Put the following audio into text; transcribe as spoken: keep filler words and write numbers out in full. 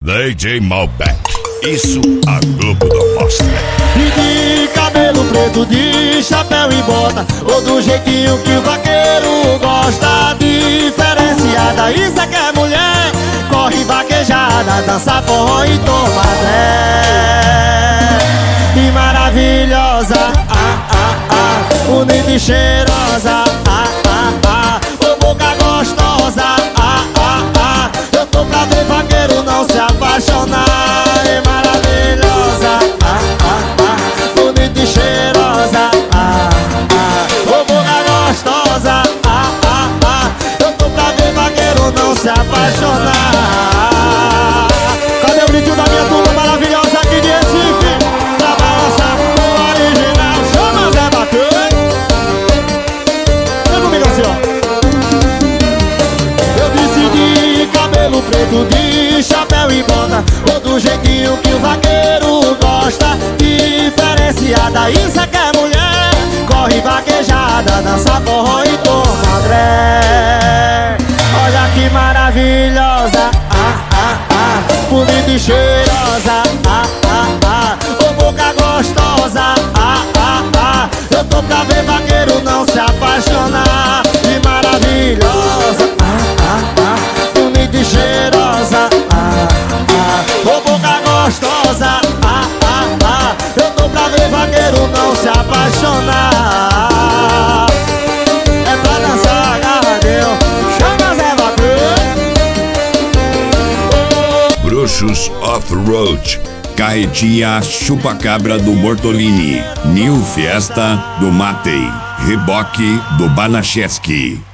D J Malbec, isso a Globo não mostra. E de cabelo preto, de chapéu e bota, ou do jeitinho que o vaqueiro gosta. Diferenciada, isso é que é mulher. Corre vaquejada, dança forró e toma tré. E maravilhosa, ah, ah, ah, bonita e cheirosa, ah, ah, ah, ô boca gostosa, ah, ah, ah. Eu tô pra ver vaqueiro não se apaixonar. E maravilhosa, ah, ah, ah, bonita e cheirosa, ah, ah, ô boca gostosa, ah, ah, ah. Eu tô pra ver vaqueiro não se apaixonar. Cadê o gritinho da minha turma maravilhosa aqui de Recife? Pra balançar o original, chama Zé Bacana. Vem comigo assim, ó. Eu disse de cabelo preto, de chapéu e bota, ou do jeitinho que o vaqueiro gosta. Diferenciada, isso é que é mulher. Corre vaquejada, dança forró e toma dré. Olha que maravilhosa, ah, ah, ah, bonita e cheirosa, ah, ah, ah, ô boca gostosa, ah, ah, ah. Eu tô pra ver vaqueiro não se apaixonar. E maravilhosa, ah, ah, ah, bonita e cheirosa, ah, ah, ô boca gostosa, ah, ah, ah. Eu tô pra ver vaqueiro não se apaixonar. É pra dançar, agarradeu, chama Zé Bacana. Bruxos Off-Road, Carretinha Chupacabra do Bortolini, New Fiesta do Matei, Reboque do Banacheski.